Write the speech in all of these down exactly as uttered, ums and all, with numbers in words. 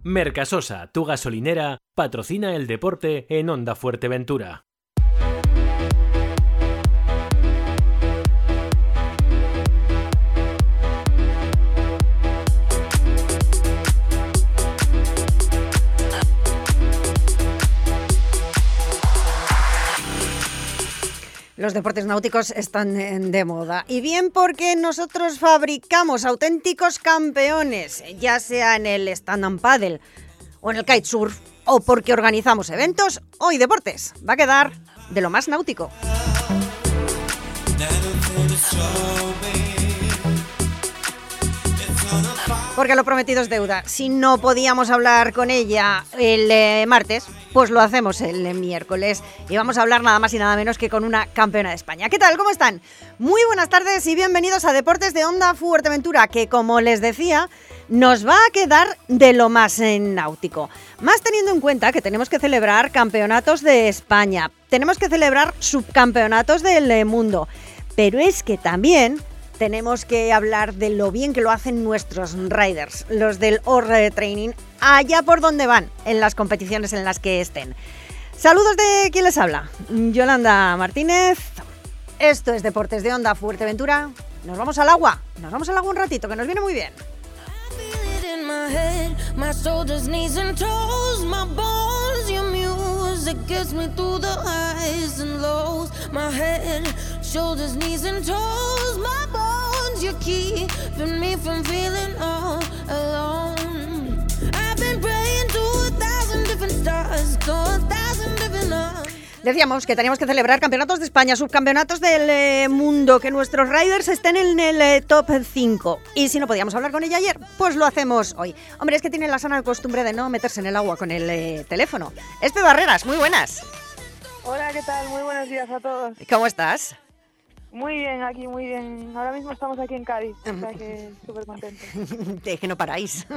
Mercasosa, tu gasolinera, patrocina el deporte en Onda Fuerteventura. Los deportes náuticos están de moda, y bien porque nosotros fabricamos auténticos campeones, ya sea en el stand-up paddle o en el kitesurf, o porque organizamos eventos. Hoy Deportes va a quedar de lo más náutico. Porque lo prometido es deuda. Si no podíamos hablar con ella el eh, martes, pues lo hacemos el eh, miércoles. Y vamos a hablar nada más y nada menos que con una campeona de España. ¿Qué tal? ¿Cómo están? Muy buenas tardes y bienvenidos a Deportes de Onda Fuerteventura, que como les decía, nos va a quedar de lo más eh, náutico. Más teniendo en cuenta que tenemos que celebrar campeonatos de España, tenemos que celebrar subcampeonatos del eh, mundo, pero es que también tenemos que hablar de lo bien que lo hacen nuestros riders, los del Orre Training, allá por donde van, en las competiciones en las que estén. Saludos de quien les habla, Yolanda Martínez. Esto es Deportes de Onda Fuerteventura. Nos vamos al agua, nos vamos al agua un ratito, que nos viene muy bien. It gets me through the highs and lows. My head, shoulders, knees and toes. My bones, you're keeping me from feeling all alone. I've been praying to a thousand different stars, to a thousand different arms. Decíamos que teníamos que celebrar campeonatos de España, subcampeonatos del eh, mundo, que nuestros riders estén en el eh, top cinco. Y si no podíamos hablar con ella ayer, pues lo hacemos hoy. Hombre, es que tienen la sana costumbre de no meterse en el agua con el eh, teléfono. Espe Barreras, muy buenas. Hola, ¿qué tal? Muy buenos días a todos. ¿Cómo estás? Muy bien, aquí, muy bien. Ahora mismo estamos aquí en Cádiz, o sea que súper contentos. Es que no paráis.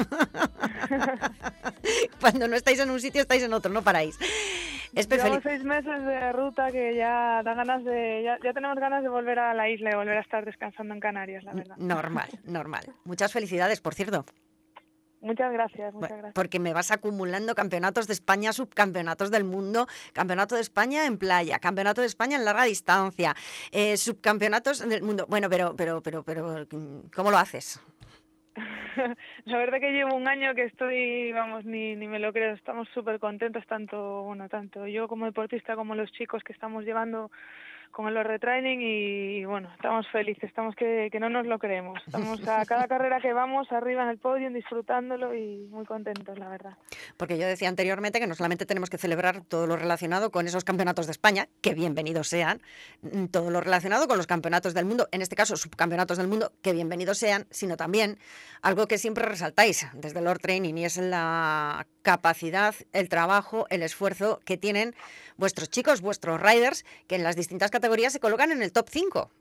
Cuando no estáis en un sitio, estáis en otro, no paráis. Llevamos seis meses de ruta que ya da ganas de, ya, ya tenemos ganas de volver a la isla y volver a estar descansando en Canarias, la verdad. Normal, normal. Muchas felicidades, por cierto. Muchas gracias, muchas gracias. Porque me vas acumulando campeonatos de España, subcampeonatos del mundo, campeonato de España en playa, campeonato de España en larga distancia, eh, subcampeonatos del mundo. Bueno, pero, pero, pero, pero, ¿cómo lo haces? La verdad que llevo un año que estoy, vamos, ni, ni me lo creo. Estamos súper contentos, tanto, bueno, tanto yo como deportista como los chicos que estamos llevando con el retraining y bueno, estamos felices, estamos que, que no nos lo creemos. Estamos a cada carrera que vamos arriba en el podio disfrutándolo y muy contentos, la verdad. Porque yo decía anteriormente que no solamente tenemos que celebrar todo lo relacionado con esos campeonatos de España, que bienvenidos sean, todo lo relacionado con los campeonatos del mundo, en este caso subcampeonatos del mundo, que bienvenidos sean, sino también algo que siempre resaltáis desde el Orre Training, y es la capacidad, el trabajo, el esfuerzo que tienen vuestros chicos, vuestros riders, que en las distintas categorías se colocan en el top cinco.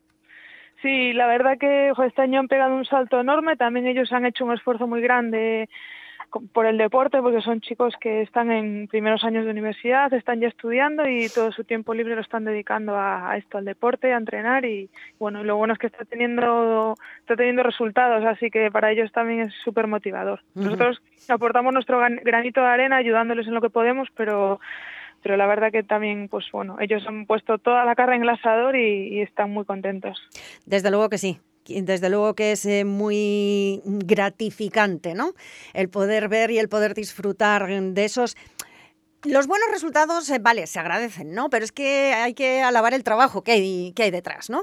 Sí, la verdad que ojo, este año han pegado un salto enorme. También ellos han hecho un esfuerzo muy grande por el deporte, porque son chicos que están en primeros años de universidad, están ya estudiando y todo su tiempo libre lo están dedicando a, a esto, al deporte, a entrenar, y bueno, lo bueno es que está teniendo está teniendo resultados, así que para ellos también es súper motivador. Uh-huh. Nosotros aportamos nuestro granito de arena ayudándoles en lo que podemos, pero pero la verdad que también, pues bueno, ellos han puesto toda la carne en el asador y, y están muy contentos. Desde luego que sí. Desde luego que es eh, muy gratificante, ¿no? El poder ver y el poder disfrutar de esos. Los buenos resultados, eh, vale, se agradecen, ¿no? Pero es que hay que alabar el trabajo que hay, que hay detrás, ¿no?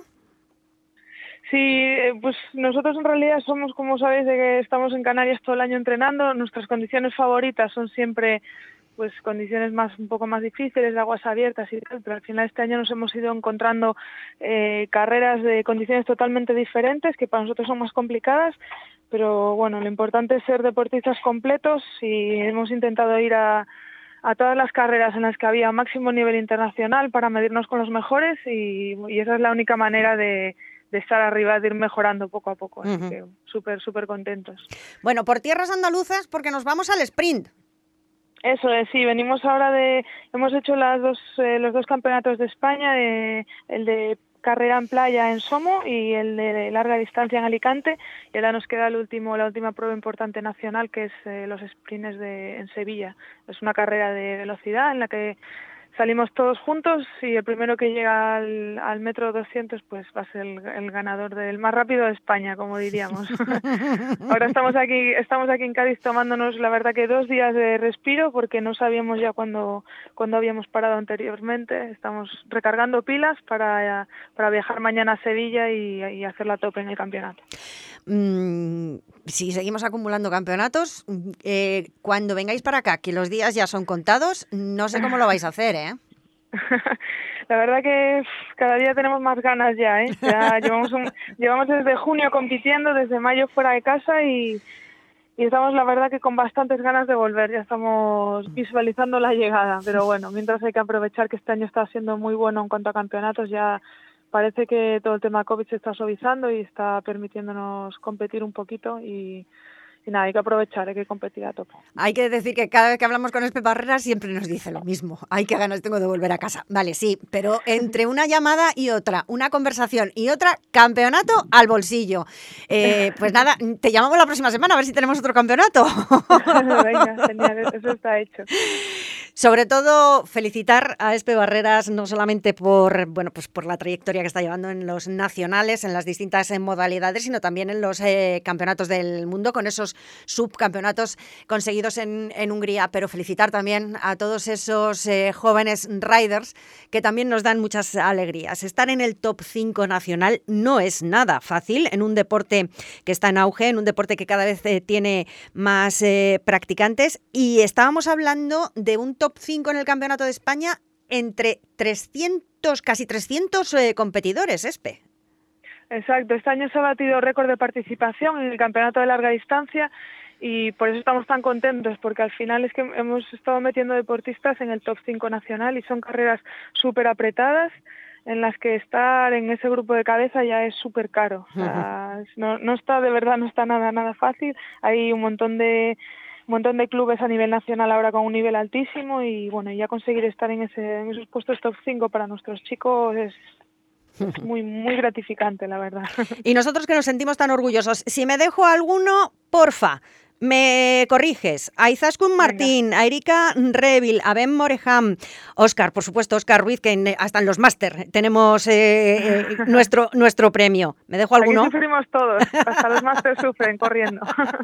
Sí, pues nosotros en realidad somos, como sabéis, de que estamos en Canarias todo el año entrenando. Nuestras condiciones favoritas son siempre pues condiciones más un poco más difíciles, de aguas abiertas y tal, pero al final este año nos hemos ido encontrando eh, carreras de condiciones totalmente diferentes que para nosotros son más complicadas, pero bueno, lo importante es ser deportistas completos y hemos intentado ir a, a todas las carreras en las que había máximo nivel internacional para medirnos con los mejores y, y esa es la única manera de de estar arriba, de ir mejorando poco a poco, así uh-huh. que súper, súper contentos. Bueno, por tierras andaluzas, porque nos vamos al sprint. Eso es, sí, venimos ahora de, hemos hecho las dos, eh, los dos campeonatos de España, eh, el de carrera en playa en Somo y el de larga distancia en Alicante, y ahora nos queda el último, la última prueba importante nacional, que es eh, los sprints de, en Sevilla. Es una carrera de velocidad en la que salimos todos juntos y el primero que llega al, al metro doscientos pues va a ser el, el ganador del más rápido de España, como diríamos. Ahora estamos aquí, estamos aquí en Cádiz tomándonos, la verdad, que dos días de respiro, porque no sabíamos ya cuándo, cuándo habíamos parado anteriormente. Estamos recargando pilas para, para viajar mañana a Sevilla y, y hacer la tope en el campeonato. Mm, si seguimos acumulando campeonatos, eh, cuando vengáis para acá, que los días ya son contados, no sé cómo lo vais a hacer, ¿eh? La verdad que cada día tenemos más ganas ya, ¿eh? Ya llevamos, un, llevamos desde junio compitiendo, desde mayo fuera de casa y, y estamos, la verdad, que con bastantes ganas de volver. Ya estamos visualizando la llegada, pero bueno, mientras hay que aprovechar que este año está siendo muy bueno en cuanto a campeonatos. Ya parece que todo el tema COVID se está suavizando y está permitiéndonos competir un poquito y, y nada, hay que aprovechar, hay que competir a tope. Hay que decir que cada vez que hablamos con Espe Barreras siempre nos dice lo mismo. Ay, qué ganas tengo de volver a casa. Vale, sí, pero entre una llamada y otra, una conversación y otra, campeonato al bolsillo. Eh, pues nada, te llamamos la próxima semana a ver si tenemos otro campeonato. Venga, genial, eso está hecho. Sobre todo, felicitar a Espe Barreras no solamente por, bueno, pues por la trayectoria que está llevando en los nacionales, en las distintas eh, modalidades, sino también en los eh, campeonatos del mundo, con esos subcampeonatos conseguidos en, en Hungría, pero felicitar también a todos esos eh, jóvenes riders que también nos dan muchas alegrías. Estar en el top cinco nacional no es nada fácil en un deporte que está en auge, en un deporte que cada vez eh, tiene más eh, practicantes, y estábamos hablando de un top cinco en el Campeonato de España entre trescientos, casi trescientos eh, competidores, Espe. Exacto, este año se ha batido récord de participación en el campeonato de larga distancia y por eso estamos tan contentos, porque al final es que hemos estado metiendo deportistas en el top cinco nacional y son carreras súper apretadas en las que estar en ese grupo de cabeza ya es súper caro. O sea, no, no está, de verdad, no está nada, nada fácil. Hay un montón de un montón de clubes a nivel nacional ahora con un nivel altísimo y bueno, ya conseguir estar en ese en esos puestos top cinco para nuestros chicos es Es muy, muy gratificante, la verdad. Y nosotros que nos sentimos tan orgullosos. Si me dejo alguno, porfa, me corriges. A Izaskun Martín, a Erika Revil, a Ben Moreham, Óscar, por supuesto, Óscar Ruiz, que en, hasta en los máster tenemos eh, eh, nuestro, nuestro premio. ¿Me dejo alguno? Aquí sufrimos todos, hasta los máster sufren corriendo.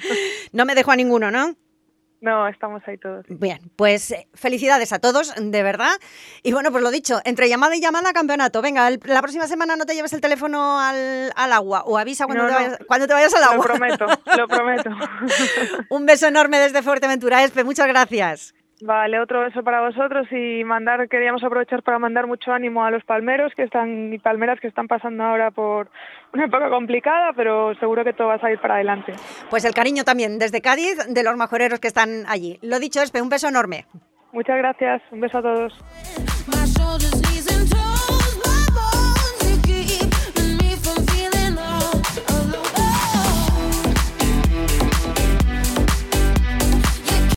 No me dejo a ninguno, ¿no? No, estamos ahí todos. Bien, pues eh, felicidades a todos, de verdad. Y bueno, pues lo dicho, entre llamada y llamada, campeonato. Venga, el, la próxima semana no te lleves el teléfono al, al agua, o avisa cuando, no, te no. vayas, cuando te vayas al agua. Lo prometo, lo prometo. Un beso enorme desde Fuerteventura, Espe, muchas gracias. Vale, otro beso para vosotros y mandar, queríamos aprovechar para mandar mucho ánimo a los palmeros que están y palmeras que están pasando ahora por una época complicada, pero seguro que todo va a salir para adelante. Pues el cariño también desde Cádiz de los majoreros que están allí. Lo dicho, Espe, un beso enorme. Muchas gracias, un beso a todos.